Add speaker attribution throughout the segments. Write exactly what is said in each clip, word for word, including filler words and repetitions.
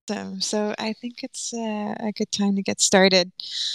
Speaker 1: Awesome. So I think it's uh, a good time to get started.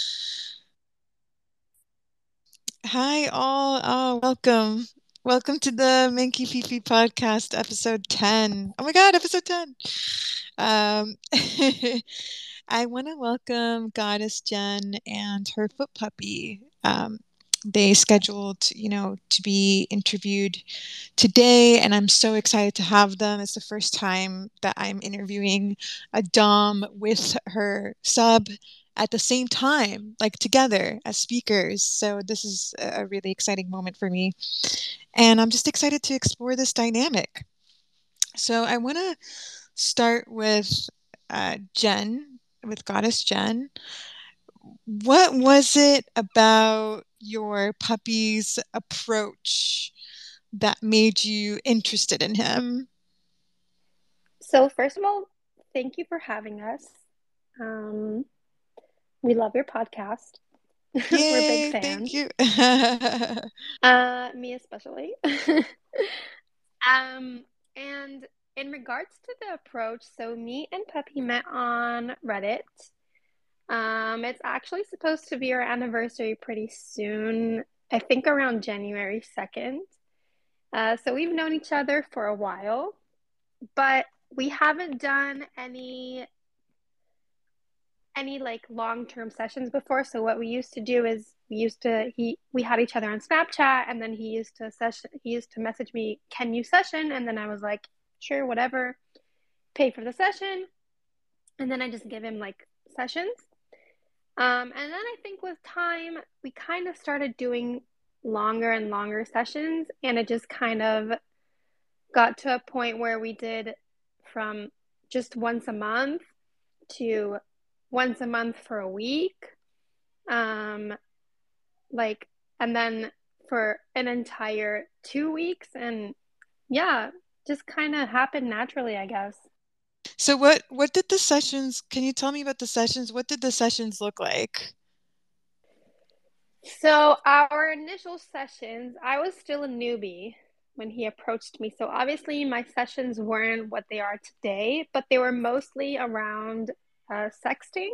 Speaker 1: Hi, all. Oh, welcome. Welcome to the Minky Fifi podcast, episode ten. Oh my God, episode ten. Um, I want to welcome Goddess Jen and her foot puppy. Um, they scheduled, you know, to be interviewed today, and I'm so excited to have them. It's the first time that I'm interviewing a Dom with her sub at the same time, like together as speakers. So this is a really exciting moment for me. And I'm just excited to explore this dynamic. So I want to start with uh, Jen, with Goddess Jen. What was it about your puppy's approach that made you interested in him?
Speaker 2: So, first of all, thank you for having us. Um, we love your podcast. We're big
Speaker 1: Yay, thank
Speaker 2: fans.
Speaker 1: you.
Speaker 2: Uh, me especially. Um, and in regards to the approach, so me and Peppy met on Reddit. Um, it's actually supposed to be our anniversary pretty soon. I think around January second. Uh, so we've known each other for a while, but we haven't done any any like long-term sessions before. So what we used to do is we used to he we had each other on Snapchat, and then he used to session he used to message me, "Can you session?" And then I was like, "Sure, whatever." Pay for the session, and then I just give him like sessions. Um, and then I think with time we kind of started doing longer and longer sessions, and it just kind of got to a point where we did from just once a month to once a month for a week. Um, like, and then for an entire two weeks. And yeah, just kind of happened naturally, I guess.
Speaker 1: So what what did the sessions, can you tell me about the sessions? What did the sessions look like?
Speaker 2: So, our initial sessions, I was still a newbie when he approached me. So, obviously, my sessions weren't what they are today, but they were mostly around uh, sexting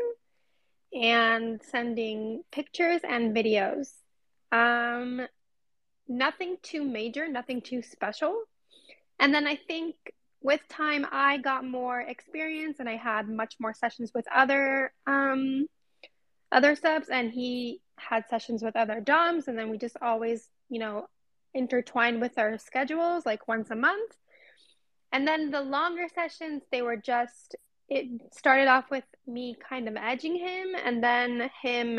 Speaker 2: and sending pictures and videos. Um, Nothing too major, nothing too special. And then I think with time, I got more experience and I had much more sessions with other um, other subs, and he had sessions with other DOMs, and then we just always, you know, intertwined with our schedules like once a month. And then the longer sessions, they were just it started off with me kind of edging him, and then him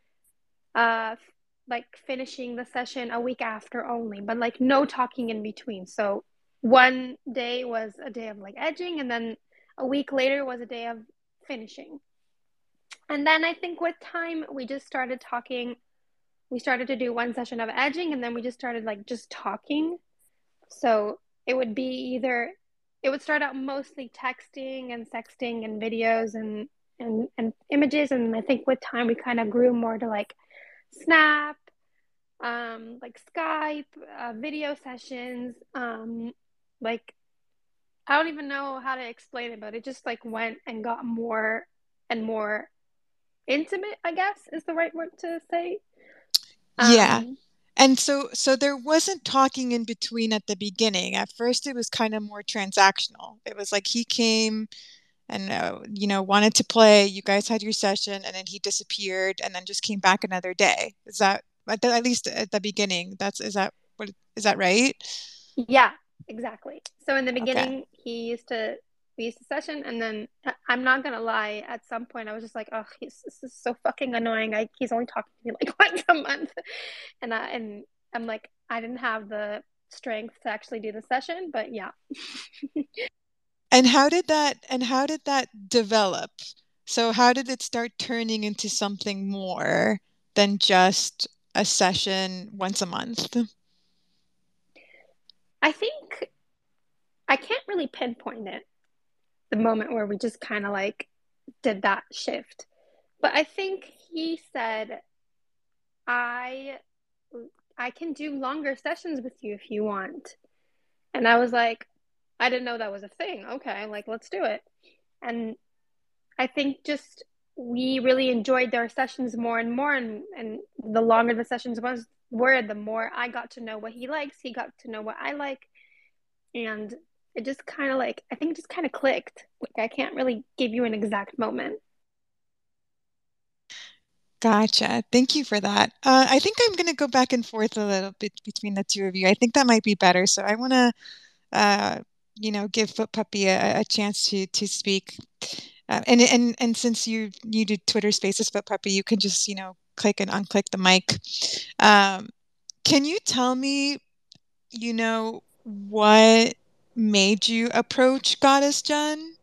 Speaker 2: uh like finishing the session a week after only, but like no talking in between. So one day was a day of like edging, and then a week later was a day of finishing. And then I think with time we just started talking. We started to do one session of edging, and then we just started like just talking. So it would be either it would start out mostly texting and sexting and videos and and and images, and I think with time we kind of grew more to like Snap, um, like Skype, uh, video sessions, um, like I don't even know how to explain it, but it just like went and got more and more intimate, I guess is the right word to say.
Speaker 1: Yeah.
Speaker 2: Um,
Speaker 1: And so so there wasn't talking in between at the beginning. At first it was kind of more transactional. It was like he came and uh, you know, wanted to play, you guys had your session, and then he disappeared and then just came back another day. Is that at, the, at least at the beginning? That's is that what is that right?
Speaker 2: yeah, exactly. So in the
Speaker 1: Okay.
Speaker 2: beginning, he used to we used to session, and then I- I'm not gonna lie, at some point I was just like, oh, he's this is so fucking annoying. I he's only talking to me like once a month, and I and I'm like, I didn't have the strength to actually do the session, but yeah.
Speaker 1: And how did that and how did that develop? So how did it start turning into something more than just a session once a month?
Speaker 2: I think I can't really pinpoint it, the moment where we just kind of like did that shift. But I think he said, I I can do longer sessions with you if you want. And I was like, I didn't know that was a thing. Okay, like let's do it. And I think just we really enjoyed their sessions more and more, and and the longer the sessions was were, the more I got to know what he likes, he got to know what I like, and it just kind of like I think it just kind of clicked. Like I can't really give you an exact moment.
Speaker 1: Gotcha. Thank you for that. Uh, I think I'm going to go back and forth a little bit between the two of you. I think that might be better. So I want to, uh, you know, give Foot Puppy a, a chance to to speak. Uh, and and and since you you did Twitter Spaces, Foot Puppy, you can just you know click and unclick the mic. Um, can you tell me, you know, what made you approach Goddess Jen?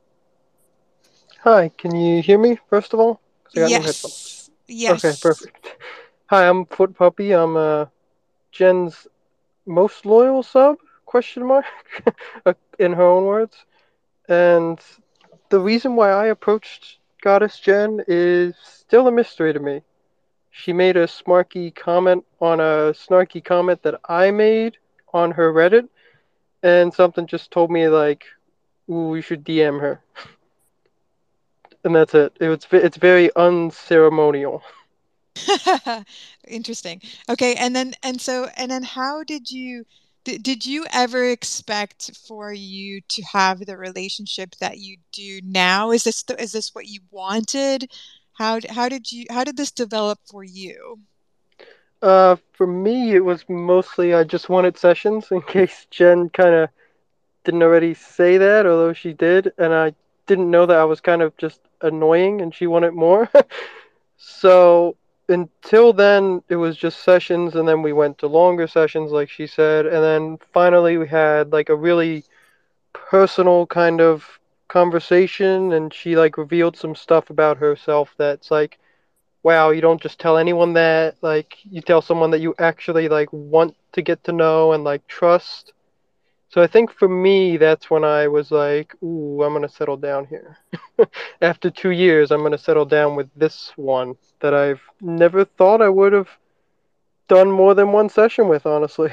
Speaker 3: Hi, can you hear me, first of all? Because I got new headphones.
Speaker 1: Yes.
Speaker 3: Okay,
Speaker 1: Yes.
Speaker 3: perfect. Hi, I'm Foot Puppy. I'm uh, Jen's most loyal sub, question mark, uh, in her own words. And the reason why I approached Goddess Jen is still a mystery to me. She made a smarky comment on a snarky comment that I made on her Reddit, and something just told me, like, ooh, we should D M her. And that's it. It was, it's very unceremonial.
Speaker 1: Interesting. Okay, and then and so and then how did you did, did you ever expect for you to have the relationship that you do now? Is this the, is this what you wanted? How d- how did you how did this develop for you?
Speaker 3: Uh, for me, it was mostly I just wanted sessions in case Jen kind of didn't already say that, although she did, and I didn't know that I was kind of just annoying and she wanted more. So until then, it was just sessions, and then we went to longer sessions, like she said, and then finally we had like a really personal kind of conversation, and she like revealed some stuff about herself that's like, wow, you don't just tell anyone that. Like, you tell someone that you actually like want to get to know and like trust. So I think for me, that's when I was like, ooh, I'm gonna settle down here. After two years, I'm gonna settle down with this one that I've never thought I would have done more than one session with, honestly.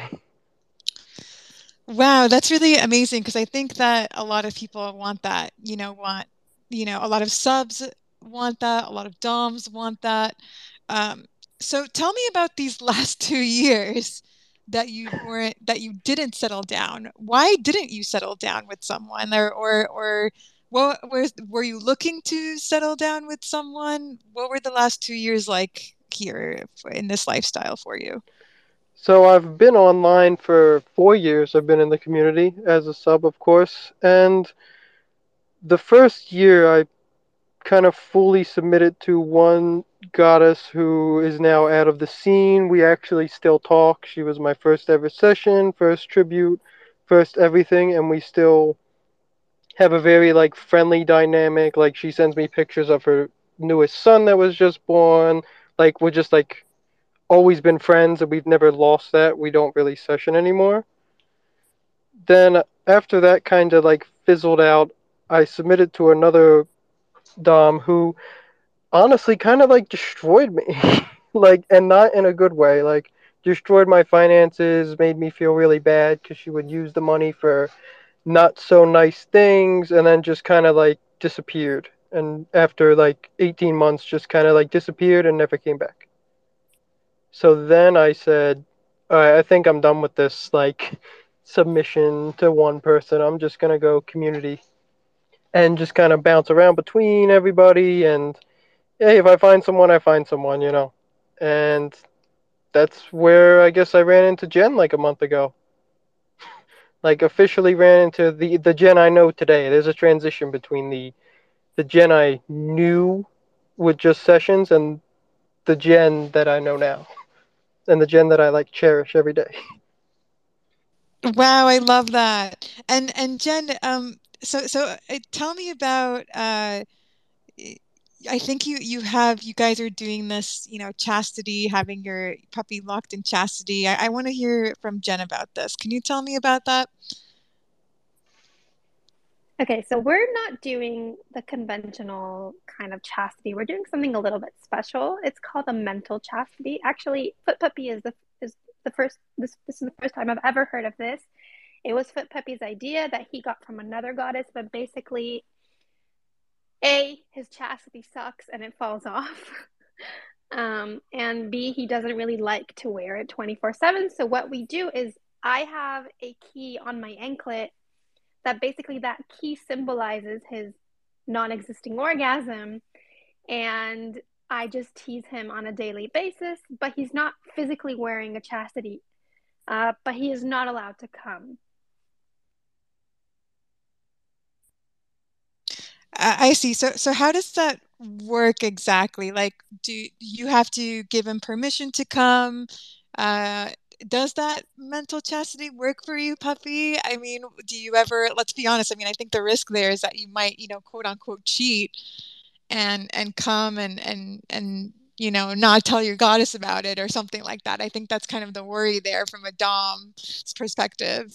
Speaker 1: Wow, that's really amazing because I think that a lot of people want that, you know, want, you know, a lot of subs want that, a lot of doms want that. Um, so tell me about these last two years that you weren't, that you didn't settle down. Why didn't you settle down with someone, or or or what were were you looking to settle down with someone? What were the last two years like here in this lifestyle for you?
Speaker 3: So I've been online for four years. I've been in the community as a sub, of course, and the first year I kind of fully submitted to one goddess who is now out of the scene. We actually still talk. She was my first ever session, first tribute, first everything, and we still have a very like friendly dynamic. Like, she sends me pictures of her newest son that was just born. Like, we're just like always been friends, and we've never lost that. We don't really session anymore. Then after that kind of like fizzled out, I submitted to another dom who honestly kind of like destroyed me. Like, and not in a good way. Like, destroyed my finances, made me feel really bad because she would use the money for not so nice things, and then just kind of like disappeared. And after like eighteen months, just kind of like disappeared and never came back. So then I said, all right, I think I'm done with this like submission to one person. I'm just gonna go community and just kind of bounce around between everybody. And hey, if I find someone, I find someone, you know. And that's where I guess I ran into Jen like a month ago. Like, officially ran into the the Jen I know today. There's a transition between the the Jen I knew with just sessions and the Jen that I know now, and the Jen that I like cherish every day.
Speaker 1: Wow, I love that. And and Jen, um, so so uh, tell me about uh I think you you have you guys are doing this, you know, chastity, having your puppy locked in chastity. I, I want to hear from Jen about this. Can you tell me about that?
Speaker 2: Okay, so we're not doing the conventional kind of chastity. We're doing something a little bit special. It's called a mental chastity. Actually, Foot Puppy is the is the first this this is the first time I've ever heard of this. It was Foot Puppy's idea that he got from another goddess, but basically A, his chastity sucks and it falls off. Um, and B, he doesn't really like to wear it twenty-four seven. So what we do is I have a key on my anklet that basically that key symbolizes his non-existing orgasm. And I just tease him on a daily basis, but he's not physically wearing a chastity, uh, but he is not allowed to come.
Speaker 1: I I see. So, so how does that work exactly? Like, do you have to give him permission to come? Uh, does that mental chastity work for you, puppy? I mean, do you ever, let's be honest, I mean, I think the risk there is that you might, you know, quote unquote cheat and and come and and and you know, not tell your goddess about it or something like that. I think that's kind of the worry there from a dom's perspective.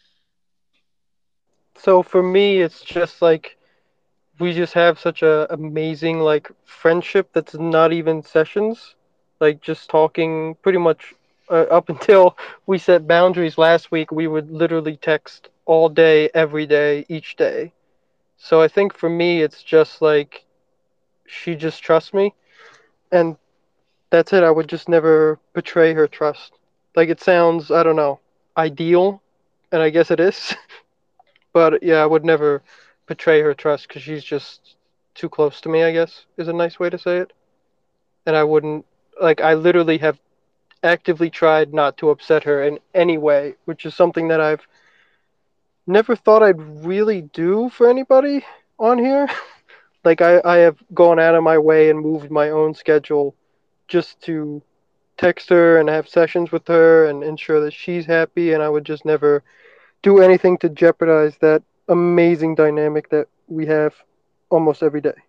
Speaker 3: So for me, it's just like we just have such a amazing like friendship that's not even sessions, like just talking pretty much uh, up until we set boundaries last week. We would literally text all day, every day, each day. So I think for me, it's just like she just trusts me, and that's it. I would just never betray her trust. Like it sounds, I don't know, ideal, and I guess it is. But yeah, I would never betray her trust because she's just too close to me, I guess, is a nice way to say it. And I wouldn't, like, I literally have actively tried not to upset her in any way, which is something that I've never thought I'd really do for anybody on here. Like, I, I have gone out of my way and moved my own schedule just to text her and have sessions with her and ensure that she's happy, and I would just never do anything to jeopardize that amazing dynamic that we have almost every day.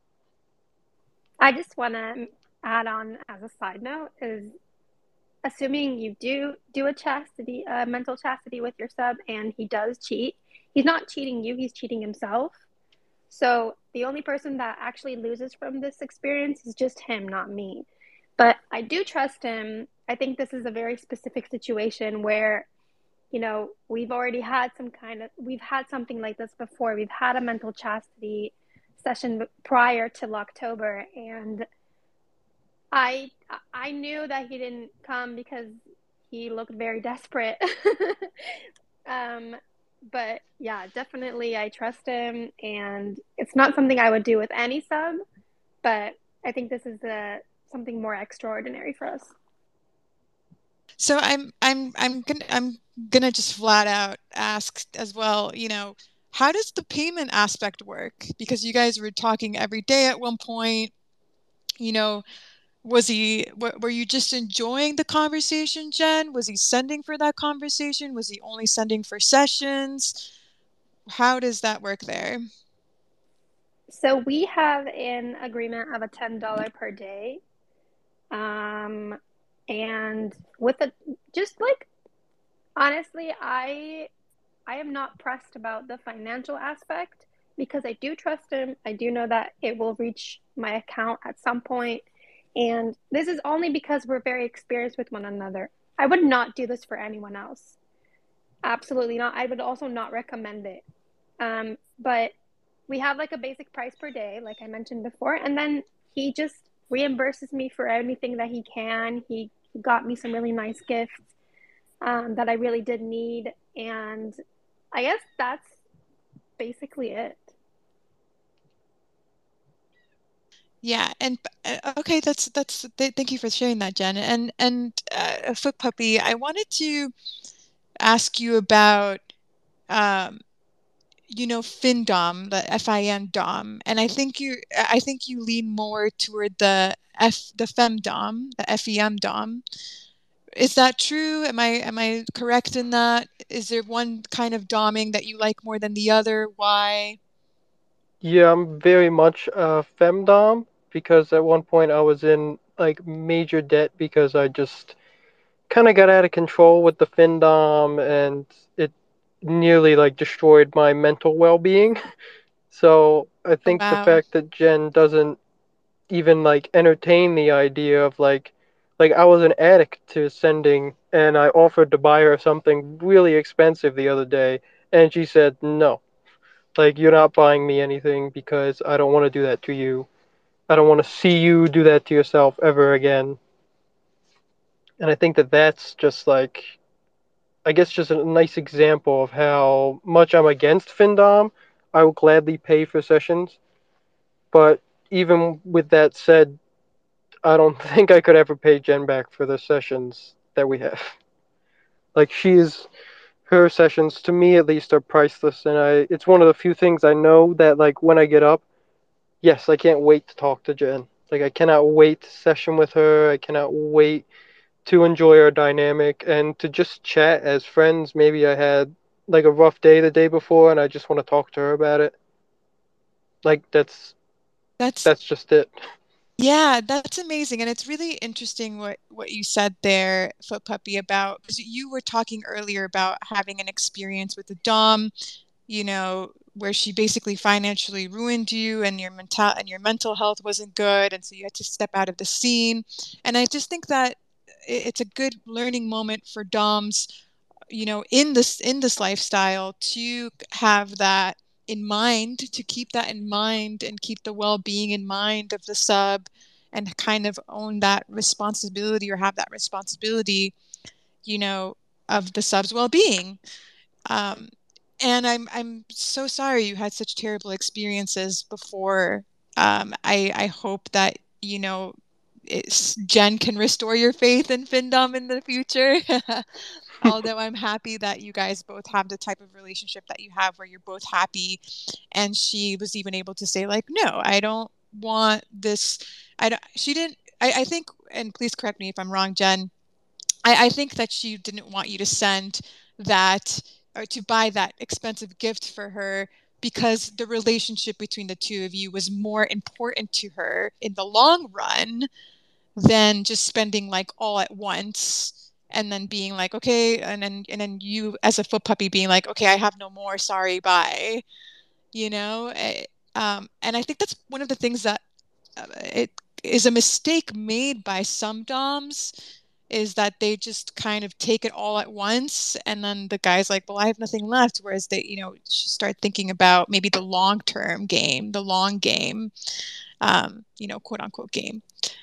Speaker 2: I just want to add on as a side note is assuming you do do a chastity, a mental chastity with your sub, and he does cheat, he's not cheating you, he's cheating himself. So the only person that actually loses from this experience is just him, not me. But I do trust him. I think this is a very specific situation where, you know, we've already had some kind of, we've had something like this before. We've had a mental chastity session prior to October, and I I knew that he didn't come because he looked very desperate. um, but yeah, definitely I trust him, and it's not something I would do with any sub, but I think this is a something more extraordinary for us.
Speaker 1: So I'm I'm I'm gonna I'm gonna just flat out ask as well, you know, how does the payment aspect work? Because you guys were talking every day at one point, you know, was he were you just enjoying the conversation, Jen? Was he sending for that conversation? Was he only sending for sessions? How does that work there?
Speaker 2: So we have an agreement of a ten dollars per day. Um, and with a just like honestly, I I am not pressed about the financial aspect because I do trust him. I do know that it will reach my account at some point. And this is only because we're very experienced with one another. I would not do this for anyone else. Absolutely not. I would also not recommend it. Um, but we have like a basic price per day, like I mentioned before. And then he just reimburses me for anything that he can. He got me some really nice gifts um, that I really did need. And I guess that's basically it.
Speaker 1: Yeah, and uh, okay, that's that's th thank you for sharing that, Jen. And and uh, Foot Puppy, I wanted to ask you about um, you know, FinDom, the F I N Dom, and I think you I think you lean more toward the F the Femdom, the F E M Dom. Is that true? Am I am I correct in that? Is there one kind of doming that you like more than the other? Why?
Speaker 3: Yeah, I'm very much a femdom because at one point I was in like major debt because I just kind of got out of control with the findom and it nearly like destroyed my mental well-being. So I
Speaker 1: Oh,
Speaker 3: think the
Speaker 1: wow.
Speaker 3: fact that Jen doesn't even like entertain the idea of like like I was an addict to sending and I offered to buy her something really expensive the other day and she said no. Like, you're not buying me anything because I don't want to do that to you. I don't want to see you do that to yourself ever again. And I think that that's just like, I guess, just a nice example of how much I'm against Findom. I will gladly pay for sessions, but even with that said, I don't think I could ever pay Jen back for the sessions that we have. Like, she's her sessions, to me at least, are priceless, and I it's one of the few things I know that, like, when I get up, yes, I can't wait to talk to Jen. Like, I cannot wait to session with her. I cannot wait to enjoy our dynamic and to just chat as friends. Maybe I had like a rough day the day before and I just want to talk to her about it. Like, that's
Speaker 1: That's
Speaker 3: that's just it.
Speaker 1: Yeah, that's amazing. And it's really interesting what what you said there, Foot Puppy, about because you were talking earlier about having an experience with a Dom, you know, where she basically financially ruined you and your mental and your mental health wasn't good, and so you had to step out of the scene. And I just think that i- it's a good learning moment for Doms, you know, in this in this lifestyle to have that in mind, to keep that in mind and keep the well-being in mind of the sub and kind of own that responsibility or have that responsibility, you know, of the sub's well-being. Um, and I'm I'm so sorry you had such terrible experiences before. Um, I I hope that, you know, it's, Jen can restore your faith in Findom in the future. Although I'm happy that you guys both have the type of relationship that you have where you're both happy. And she was even able to say, like, no, I don't want this. I don't, she didn't, I, I think, and please correct me if I'm wrong, Jen. I, I think that she didn't want you to send that or to buy that expensive gift for her because the relationship between the two of you was more important to her in the long run than just spending like all at once and then being like, okay, and then and then you as a foot puppy being like, okay, I have no more, sorry, bye, you know. Eh, um, and I think that's one of the things that uh, it is a mistake made by some doms, is that they just kind of take it all at once and then the guy's like, well, I have nothing left, whereas they, you know, should start thinking about maybe the long term game, the long game, um, you know, quote unquote game.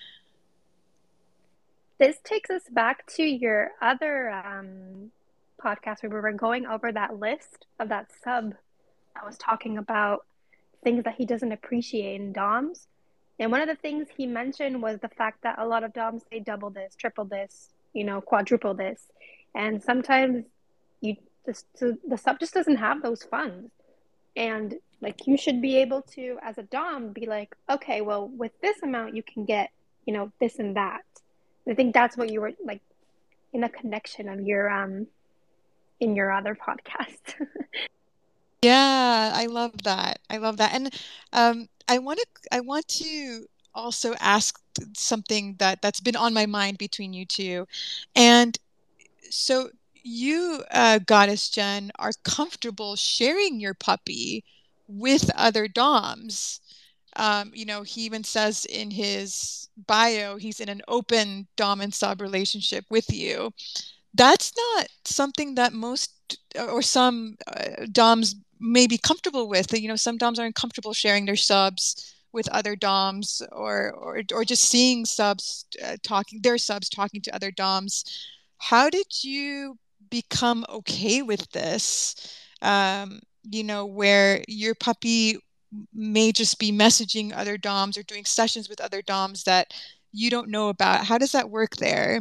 Speaker 2: This takes us back to your other um, podcast where we were going over that list of that sub that was talking about things that he doesn't appreciate in DOMs. And one of the things he mentioned was the fact that a lot of DOMs say double this, triple this, you know, quadruple this. And sometimes you just the sub just doesn't have those funds. And like you should be able to, as a Dom, be like, okay, well, with this amount you can get, you know, this and that. I think that's what you were like in a connection of your um in your other podcast.
Speaker 1: Yeah, I love that. I love that. And um, I want to I want to also ask something that that's been on my mind between you two. And so you, uh, Goddess Jen, are comfortable sharing your puppy with other doms. Um, you know, he even says in his bio he's in an open dom and sub relationship with you. That's not something that most or some uh, doms may be comfortable with. You know, some doms aren't comfortable sharing their subs with other doms, or or or just seeing subs uh, talking their subs talking to other doms. How did you become okay with this? Um, you know, where your puppy may just be messaging other doms or doing sessions with other doms that you don't know about. How does that work there?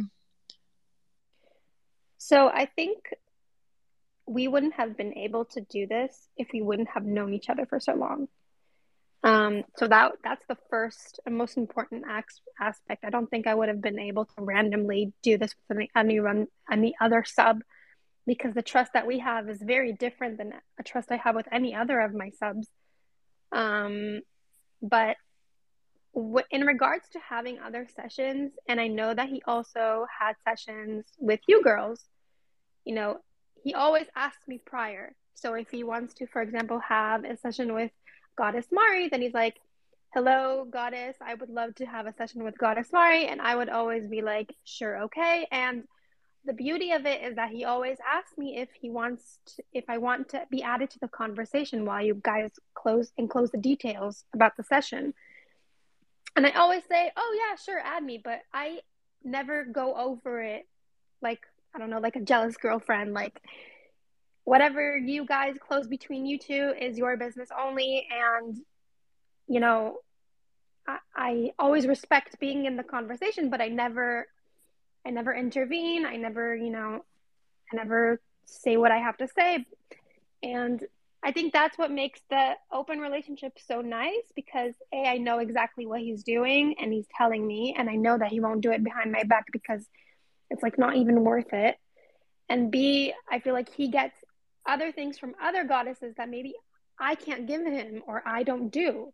Speaker 2: So I think we wouldn't have been able to do this if we wouldn't have known each other for so long. Um, so that that's the first and most important as aspect. I don't think I would have been able to randomly do this with any any, run, any other sub because the trust that we have is very different than a trust I have with any other of my subs. Um, but w- in regards to having other sessions, and I know that he also had sessions with you girls, you know, he always asks me prior. So if he wants to, for example, have a session with Goddess Mari, then he's like, hello, Goddess, I would love to have a session with Goddess Mari. And I would always be like, sure, okay. And the beauty of it is that he always asks me if he wants to, if I want to be added to the conversation while you guys close and close the details about the session. And I always say, "Oh yeah, sure, add me," but I never go over it like, I don't know, like a jealous girlfriend. Like, whatever you guys close between you two is your business only. And, you know, I, I always respect being in the conversation, but I never, I never intervene. I never, you know, I never say what I have to say. And I think that's what makes the open relationship so nice, because A, I know exactly what he's doing and he's telling me, and I know that he won't do it behind my back because it's like not even worth it. And B, I feel like he gets other things from other goddesses that maybe I can't give him or I don't do.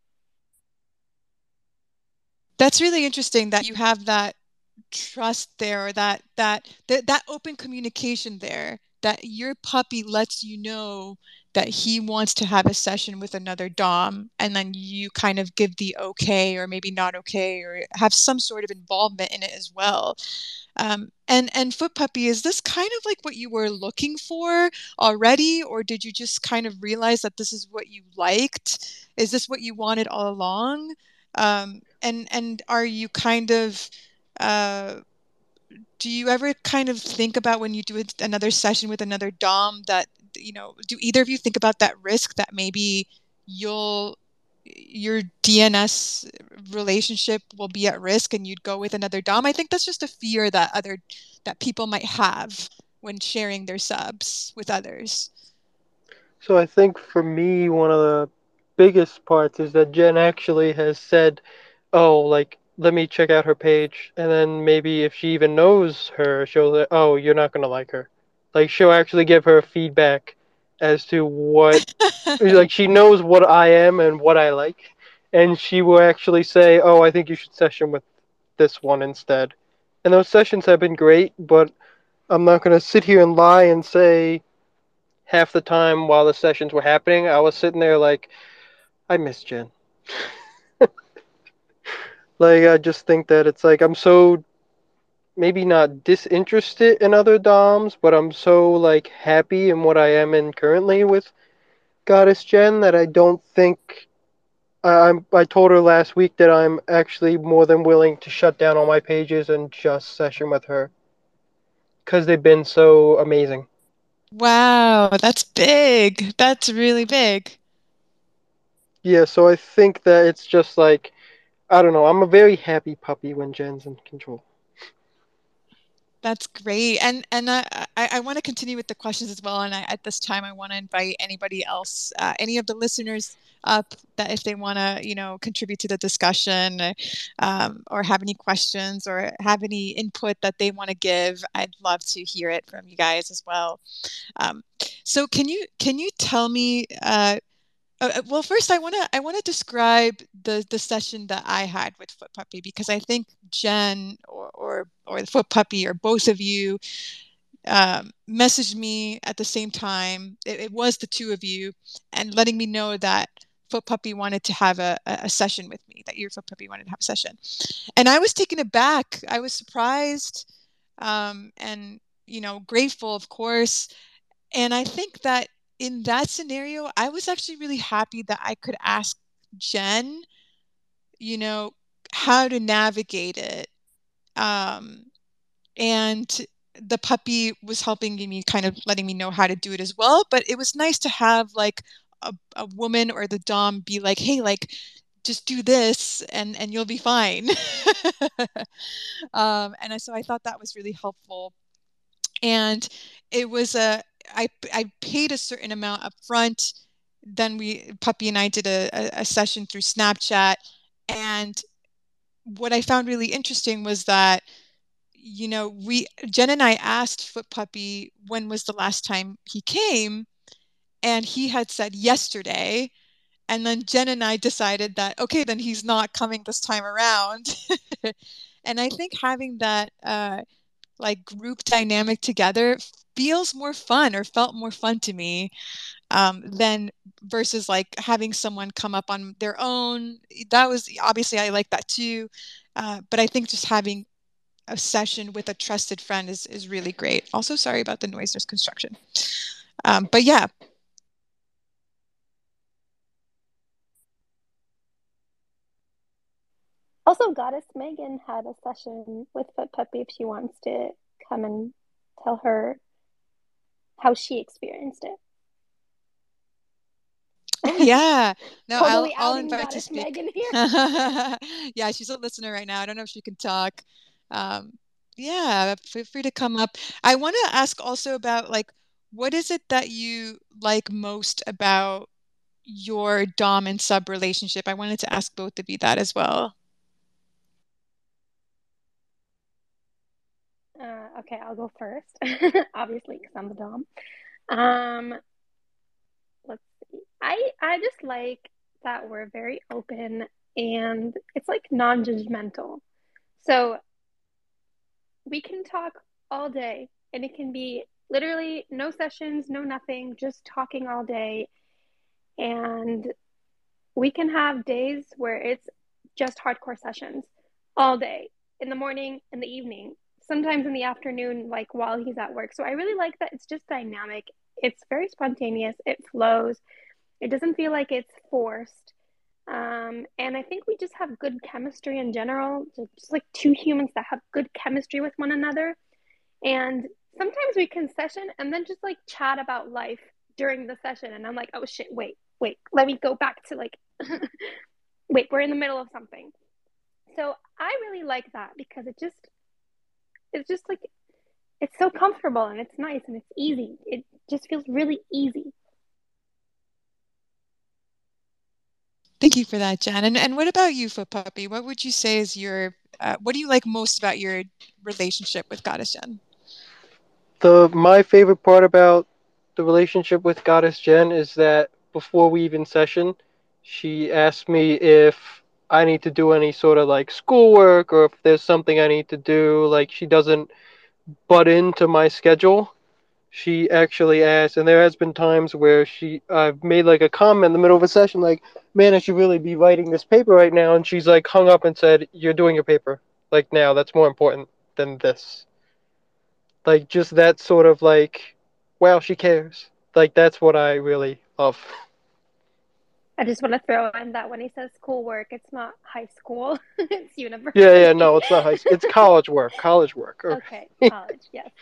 Speaker 1: That's really interesting that you have that trust there, or that that that, that open communication there, that your puppy lets you know that he wants to have a session with another dom, and then you kind of give the okay or maybe not okay, or have some sort of involvement in it as well. Um, and and Foot Puppy, is this kind of like what you were looking for already, or did you just kind of realize that this is what you liked? Is this what you wanted all along? Um, and and are you kind of uh, do you ever kind of think about, when you do another session with another dom, that, you know, do either of you think about that risk that maybe you'll your D N S relationship will be at risk and you'd go with another dom? I think that's just a fear that other that people might have when sharing their subs with others.
Speaker 3: So I think for me, one of the biggest parts is that Jen actually has said, "Oh, like let me check out her page," and then maybe if she even knows her, she'll say, "Oh, you're not gonna like her." Like she'll actually give her feedback as to what, like she knows what I am and what I like, and she will actually say, "Oh, I think you should session with this one instead." And those sessions have been great, but I'm not gonna sit here and lie and say half the time while the sessions were happening, I was sitting there like, I miss Jen. Like, I just think that it's like I'm so maybe not disinterested in other DOMs, but I'm so like happy in what I am in currently with Goddess Jen that I don't think I, I'm. I told her last week that I'm actually more than willing to shut down all my pages and just session with her because they've been so amazing.
Speaker 1: Wow, that's big. That's really big.
Speaker 3: Yeah, so I think that it's just like I don't know. I'm a very happy puppy when Jen's in control.
Speaker 1: That's great. And and I, I, I want to continue with the questions as well. And I, at this time, I want to invite anybody else, uh, any of the listeners up, that if they want to, you know, contribute to the discussion, uh, um, or have any questions or have any input that they want to give, I'd love to hear it from you guys as well. Um, so can you can you tell me, uh, uh, well, first I want to I want to describe the the session that I had with Foot Puppy, because I think Jen or or, or the Foot Puppy, or both of you, um, messaged me at the same time. It, it was the two of you, and letting me know that Foot Puppy wanted to have a, a session with me, that your Foot Puppy wanted to have a session. And I was taken aback. I was surprised, um, and, you know, grateful, of course. And I think that in that scenario, I was actually really happy that I could ask Jen, you know, how to navigate it. Um, and the puppy was helping me, kind of letting me know how to do it as well. But it was nice to have like a, a woman or the dom be like, hey, like, just do this and and you'll be fine. um, and so I thought that was really helpful. And it was a I I paid a certain amount up front. Then we Puppy and I did a, a, a session through Snapchat, and what I found really interesting was that, you know, we Jen and I asked Foot Puppy when was the last time he came, and he had said yesterday. And then Jen and I decided that, okay, then he's not coming this time around. And I think having that uh, like group dynamic together feels more fun, or felt more fun to me, um, than versus like having someone come up on their own. That was obviously, I like that too. Uh, but I think just having a session with a trusted friend is, is really great. Also, sorry about the noise, there's construction. Um, but yeah.
Speaker 2: Also, Goddess Megan had a session with Foot Puppy if she wants to come and tell her how she experienced it.
Speaker 1: Oh yeah. No,
Speaker 2: Totally
Speaker 1: I'll I'll
Speaker 2: outing
Speaker 1: invite to
Speaker 2: Goddess
Speaker 1: speak.
Speaker 2: Megan here.
Speaker 1: Yeah, she's a listener right now. I don't know if she can talk. Um, yeah, feel free to come up. I want to ask also about like what is it that you like most about your dom and sub relationship? I wanted to ask both of you that as well.
Speaker 2: Uh, okay, I'll go first, obviously, because I'm the dom. Um, let's see. I I just like that we're very open and it's like non-judgmental. So we can talk all day and it can be literally no sessions, no nothing, just talking all day. And we can have days where it's just hardcore sessions all day, in the morning, in the evening, sometimes in the afternoon, like while he's at work. So I really like that it's just dynamic. It's very spontaneous. It flows. It doesn't feel like it's forced. Um, and I think we just have good chemistry in general, just like two humans that have good chemistry with one another. And sometimes we can session and then just like chat about life during the session. And I'm like, oh shit, wait, wait, let me go back to like, wait, we're in the middle of something. So I really like that because it just, it's just like, it's so comfortable and it's nice and it's easy. It just feels really easy.
Speaker 1: Thank you for that, Jen. And and what about you, Foot Puppy? What would you say is your uh, what do you like most about your relationship with Goddess Jen?
Speaker 3: The my favorite part about the relationship with Goddess Jen is that before we even session, she asked me if I need to do any sort of like schoolwork or if there's something I need to do. Like she doesn't butt into my schedule. She actually asked, and there has been times where she I've made like a comment in the middle of a session, like, "Man, I should really be writing this paper right now," and she's like hung up and said, "You're doing your paper like now. That's more important than this." Like just that sort of like, wow, she cares. Like that's what I really love.
Speaker 2: I just want to throw in that when he says schoolwork, it's not high school, it's
Speaker 3: Yeah, yeah,
Speaker 2: university.
Speaker 3: no, it's not high school. It's college work. College work.
Speaker 2: Okay,
Speaker 3: Okay.
Speaker 2: college, yes.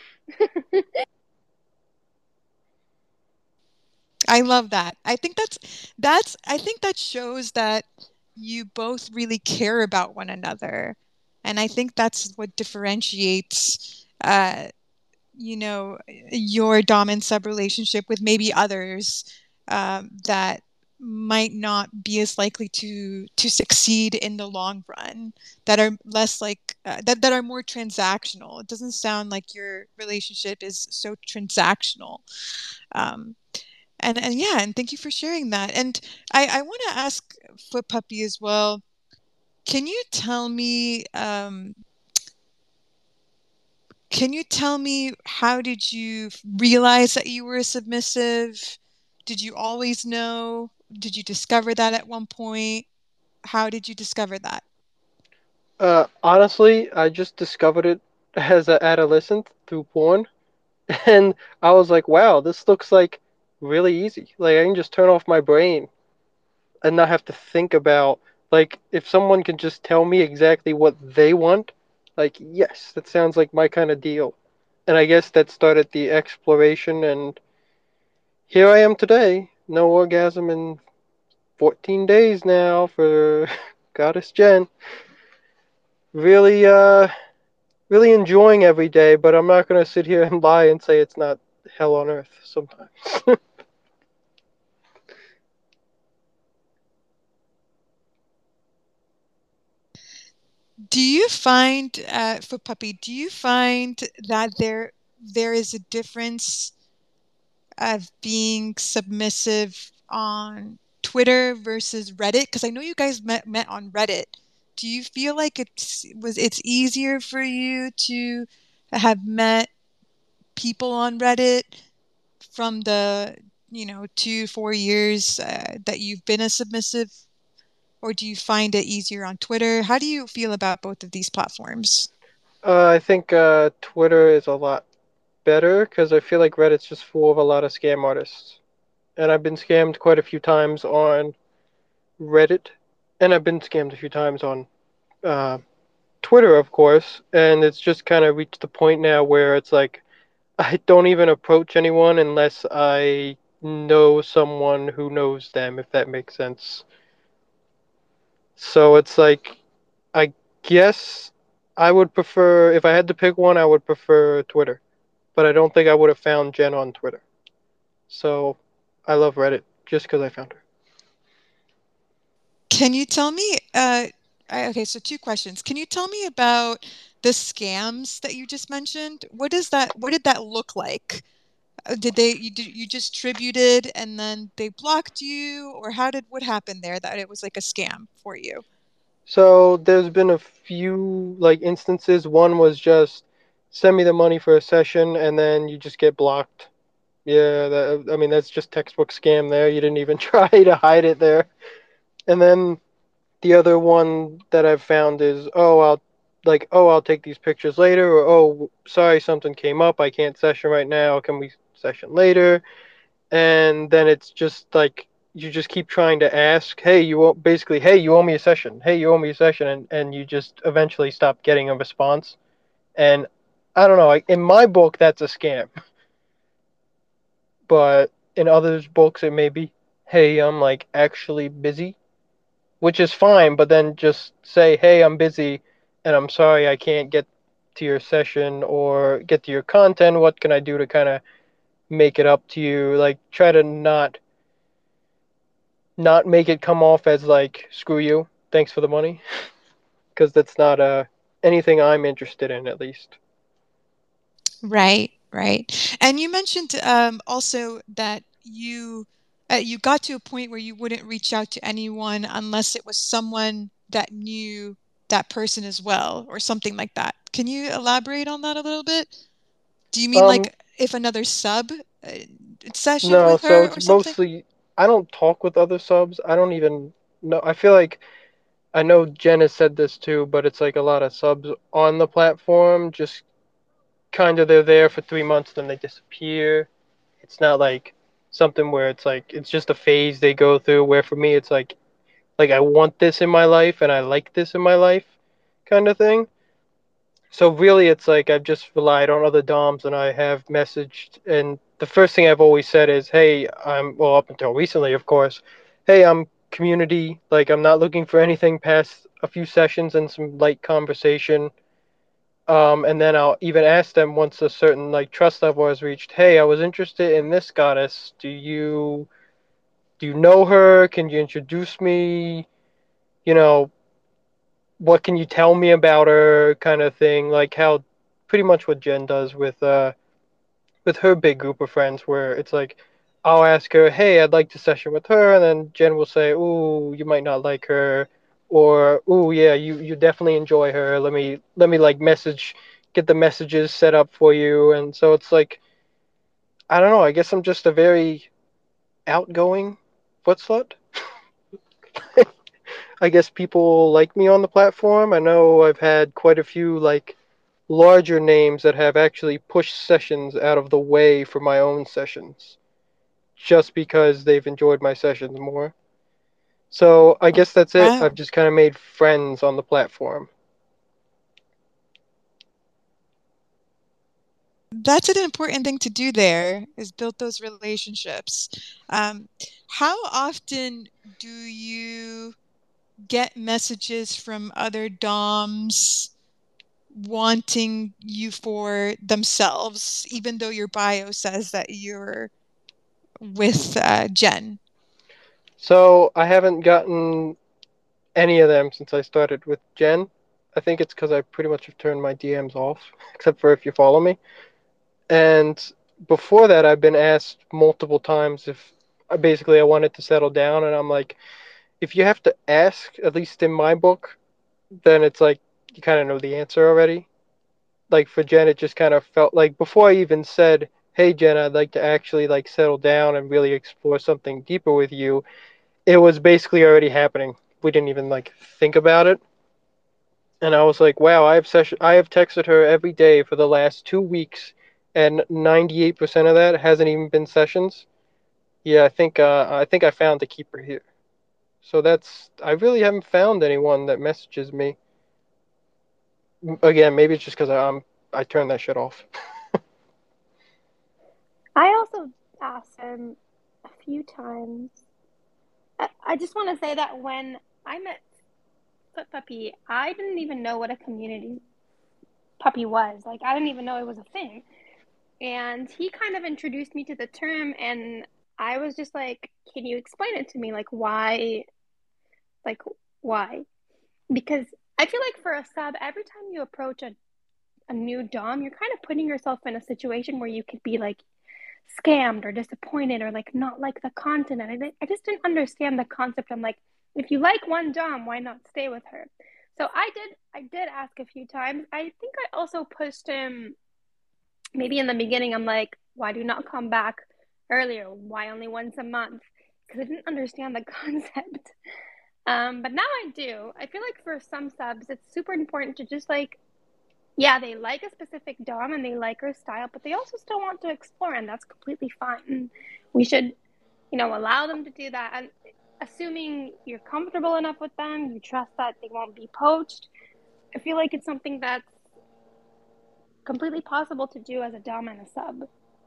Speaker 1: I love that. I think that's that's I think that shows that you both really care about one another. And I think that's what differentiates uh, you know, your dom and sub relationship with maybe others um, that might not be as likely to to succeed in the long run, that are less like uh, that that are more transactional. It doesn't sound like your relationship is so transactional. Um, and and yeah, and thank you for sharing that. And I I want to ask Foot Puppy as well. Can you tell me um, can you tell me how did you realize that you were a submissive? Did you always know? Did you discover that at one point? How did you discover that?
Speaker 3: Uh, honestly, I just discovered it as an adolescent through porn, and I was like, wow, this looks like really easy. Like I can just turn off my brain and not have to think about like if someone can just tell me exactly what they want, like yes, that sounds like my kind of deal. And I guess that started the exploration and here I am today. No orgasm in fourteen days now for Goddess Jen. Really uh really enjoying every day, but I'm not going to sit here and lie and say it's not hell on earth sometimes.
Speaker 1: Do you find, uh, Foot Puppy, do you find that there there is a difference of being submissive on Twitter versus Reddit? Because I know you guys met met on Reddit. Do you feel like it's was it's easier for you to have met people on Reddit from the, you know, two, four years uh, that you've been a submissive, or do you find it easier on Twitter? How do you feel about both of these platforms?
Speaker 3: Uh, I think uh, Twitter is a lot better because I feel like Reddit's just full of a lot of scam artists, and I've been scammed quite a few times on Reddit, and I've been scammed a few times on uh, Twitter, of course, and it's just kind of reached the point now where it's like I don't even approach anyone unless I know someone who knows them, if that makes sense. So it's like I guess I would prefer if I had to pick one, I would prefer Twitter, but I don't think I would have found Jen on Twitter. So I love Reddit just because I found her.
Speaker 1: Can you tell me, uh, I- okay, so two questions. Can you tell me about the scams that you just mentioned? What does that, what did that look like? Uh, Did they, you, did, you just tributed and then they blocked you, or how did, what happened there that it was like a scam for you?
Speaker 3: So there's been a few like instances. One was just send me the money for a session and then you just get blocked. Yeah, that, I mean that's just textbook scam there. You didn't even try to hide it there. And then the other one that I've found is, oh, I'll like, oh, I'll take these pictures later, or oh, sorry, something came up, I can't session right now. Can we session later? And then it's just like you just keep trying to ask, hey, you owe, basically, hey, you owe me a session. Hey, you owe me a session, and and you just eventually stop getting a response. And I don't know, like in my book, that's a scam, but in others' books, it may be, hey, I'm like actually busy, which is fine, but then just say, hey, I'm busy and I'm sorry I can't get to your session or get to your content. What can I do to kind of make it up to you? Like, try to not not make it come off as like, screw you, thanks for the money, because that's not uh anything I'm interested in, at least.
Speaker 1: Right, right. And you mentioned um, also that you uh, you got to a point where you wouldn't reach out to anyone unless it was someone that knew that person as well, or something like that. Can you elaborate on that a little bit? Do you mean
Speaker 3: Um,
Speaker 1: like if another sub uh, sessioned
Speaker 3: no,
Speaker 1: with
Speaker 3: so
Speaker 1: her
Speaker 3: it's
Speaker 1: or something?
Speaker 3: mostly I don't talk with other subs. I don't even know. I feel like I know Jen has said this too, but it's like a lot of subs on the platform just kind of they're there for three months, then they disappear. It's not like something where it's like it's just a phase they go through. Where for me, it's like like I want this in my life and I like this in my life, kind of thing. So really, it's like I've just relied on other DOMs and I have messaged. And the first thing I've always said is, "Hey, I'm well up until recently, of course. Hey, I'm community. Like I'm not looking for anything past a few sessions and some light conversation." Um, and then I'll even ask them once a certain like trust level is reached. Hey, I was interested in this goddess. Do you do you know her? Can you introduce me? You know, what can you tell me about her? Kind of thing. Like how pretty much what Jen does with uh with her big group of friends, where it's like I'll ask her, hey, I'd like to session with her, and then Jen will say, ooh, you might not like her, or ooh, yeah, you you definitely enjoy her. Let me let me like message, get the messages set up for you, and so it's like I don't know. I guess I'm just a very outgoing foot slut. I guess people like me on the platform. I know I've had quite a few like larger names that have actually pushed sessions out of the way for my own sessions, just because they've enjoyed my sessions more. So I guess that's it. I've
Speaker 1: Wow.
Speaker 3: just kind of made friends on the platform.
Speaker 1: That's an important thing to do there is build those relationships. Um, how often do you get messages from other DOMs wanting you for themselves, even though your bio says that you're with uh, Jen?
Speaker 3: So I haven't gotten any of them since I started with Jen. I think it's because I pretty much have turned my D Ms off, except for if you follow me. And before that, I've been asked multiple times if uh, basically I wanted to settle down, and I'm like, if you have to ask, at least in my book, then it's like you kind of know the answer already. Like for Jen, it just kind of felt like before I even said, "Hey Jen, I'd like to actually like settle down and really explore something deeper with you," it was basically already happening. We didn't even like think about it. And I was like, wow, I have session I have texted her every day for the last two weeks, and ninety-eight percent of that hasn't even been sessions. Yeah, I think uh, I think I found the keeper here. So that's I really haven't found anyone that messages me. Again, maybe it's just because I'm I turned that shit off.
Speaker 2: I also asked him a few times. I, I just want to say that when I met Foot Puppy, I didn't even know what a community puppy was. Like, I didn't even know it was a thing. And he kind of introduced me to the term, and I was just like, can you explain it to me? Like, why? Like, why? Because I feel like for a sub, every time you approach a, a new Dom, you're kind of putting yourself in a situation where you could be like scammed or disappointed or like not like the content. And I, I just didn't understand the concept. I'm like, if you like one Dom, why not stay with her? So I did I did ask a few times. I think I also pushed him maybe in the beginning. I'm like, why do you not come back earlier? Why only once a month? Because I didn't understand the concept. Um, but now I do. I feel like for some subs, it's super important to just like, yeah, they like a specific Dom and they like her style, but they also still want to explore, and that's completely fine. We should, you know, allow them to do that. And assuming you're comfortable enough with them, you trust that they won't be poached, I feel like it's something that's completely possible to do as a Dom and a sub.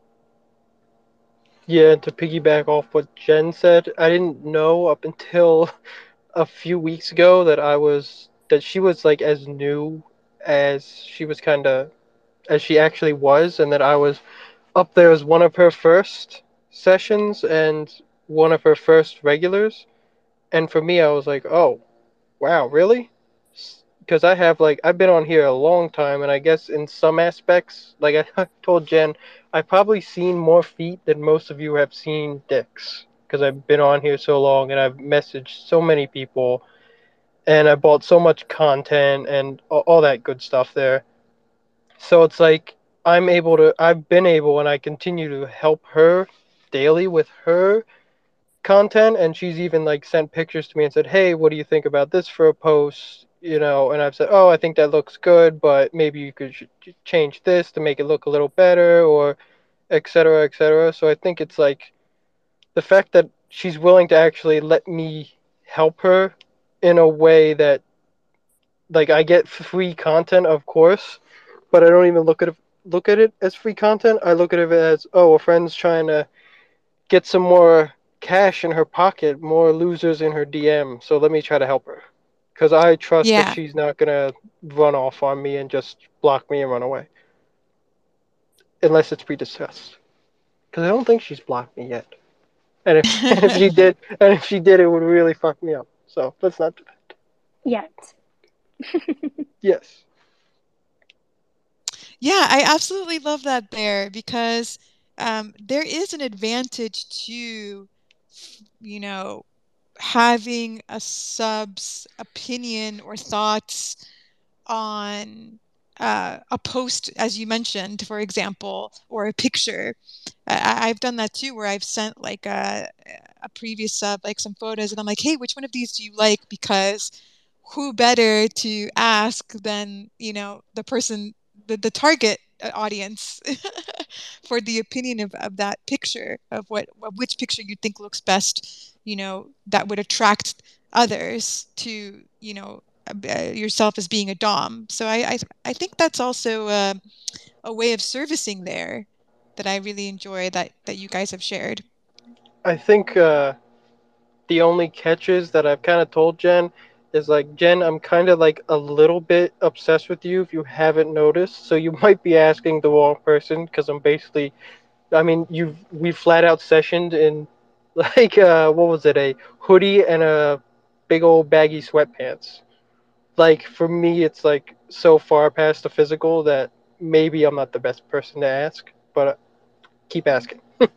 Speaker 3: Yeah, to piggyback off what Jen said, I didn't know up until a few weeks ago that I was that she was like as new as she was kind of as she actually was, and that I was up there as one of her first sessions and one of her first regulars. And for me, I was like, oh, wow, really? Because I have like I've been on here a long time, and I guess in some aspects, like I told Jen, I've probably seen more feet than most of you have seen dicks. Because I've been on here so long, and I've messaged so many people, and I bought so much content and all that good stuff there. So it's like I'm able to, I've been able, and I continue to help her daily with her content, and she's even like sent pictures to me and said, "Hey, what do you think about this for a post?" You know, and I've said, "Oh, I think that looks good, but maybe you could change this to make it look a little better," or et cetera, et cetera. So I think it's like the fact that she's willing to actually let me help her in a way that like I get free content, of course, but I don't even look at it look at it as free content. I look at it as, oh, a friend's trying to get some more cash in her pocket, more losers in her D M. So let me try to help her, because I trust that
Speaker 1: Yeah.
Speaker 3: she's not gonna run off on me and just block me and run away, unless it's pre-discussed. Because I don't think she's blocked me yet. And if and if she did, and if she did, it would really fuck me up. So let's not do that.
Speaker 2: Yet.
Speaker 3: Yes.
Speaker 1: Yeah, I absolutely love that there because um, there is an advantage to, you know, having a sub's opinion or thoughts on uh, a post, as you mentioned, for example, or a picture. I- I've done that too, where I've sent like a, a previous sub like some photos, and I'm like, hey, which one of these do you like? Because who better to ask than, you know, the person, the, the target uh, audience for the opinion of, of that picture, of what of which picture you think looks best, you know, that would attract others to, you know, uh, yourself as being a Dom. So I I, I think that's also uh, a way of servicing there that I really enjoy that that you guys have shared.
Speaker 3: I think uh, the only catches that I've kind of told Jen is like, Jen, I'm kind of like a little bit obsessed with you if you haven't noticed. So you might be asking the wrong person, because I'm basically, I mean, you we flat out sessioned in like uh what was it, a hoodie and a big old baggy sweatpants. Like for me, it's like so far past the physical that maybe I'm not the best person to ask, but uh, keep asking.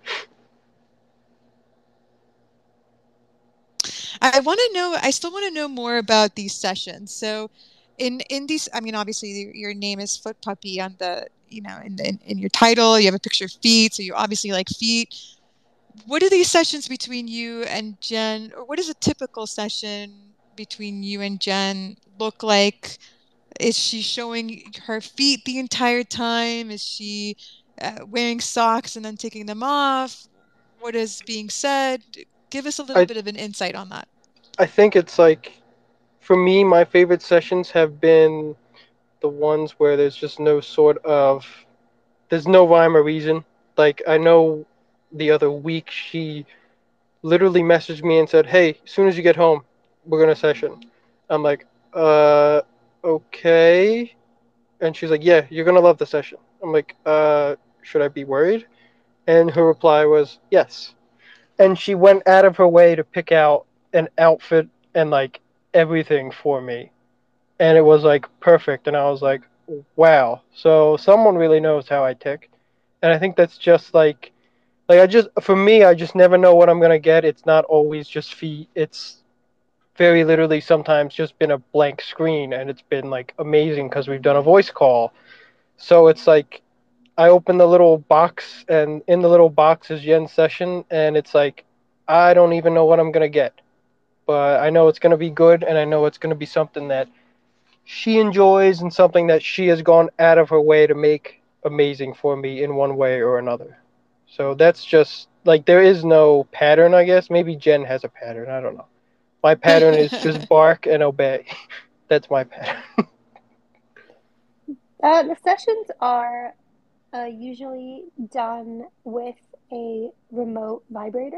Speaker 1: I want to know, I still want to know more about these sessions. So in in these, I mean, obviously your name is Foot Puppy on the, you know, in, in in your title, you have a picture of feet, so you obviously like feet. What are these sessions between you and Jen, or what does a typical session between you and Jen look like? Is she showing her feet the entire time? Is she uh, wearing socks and then taking them off? What is being said? Give us a little
Speaker 3: I
Speaker 1: bit of an insight on that.
Speaker 3: I think it's like for me, my favorite sessions have been the ones where there's just no sort of there's no rhyme or reason. Like I know the other week she literally messaged me and said, "Hey, as soon as you get home, we're gonna session." I'm like, "Uh, okay." And she's like, "Yeah, you're gonna love the session." I'm like, "Uh, should I be worried?" And her reply was, "Yes." And she went out of her way to pick out an outfit and like everything for me, and it was like perfect. And I was like, "Wow!" So someone really knows how I tick, and I think that's just like like I just for me, I just never know what I'm gonna get. It's not always just feet. It's very literally sometimes just been a blank screen, and it's been like amazing because we've done a voice call. So it's like I open the little box, and in the little box is Jen's session, and it's like I don't even know what I'm gonna get, but I know it's gonna be good, and I know it's gonna be something that she enjoys and something that she has gone out of her way to make amazing for me in one way or another. So that's just like there is no pattern, I guess. Maybe Jen has a pattern. I don't know. My pattern is just bark and obey. That's my pattern.
Speaker 2: Uh, the sessions are uh, usually done with a remote vibrator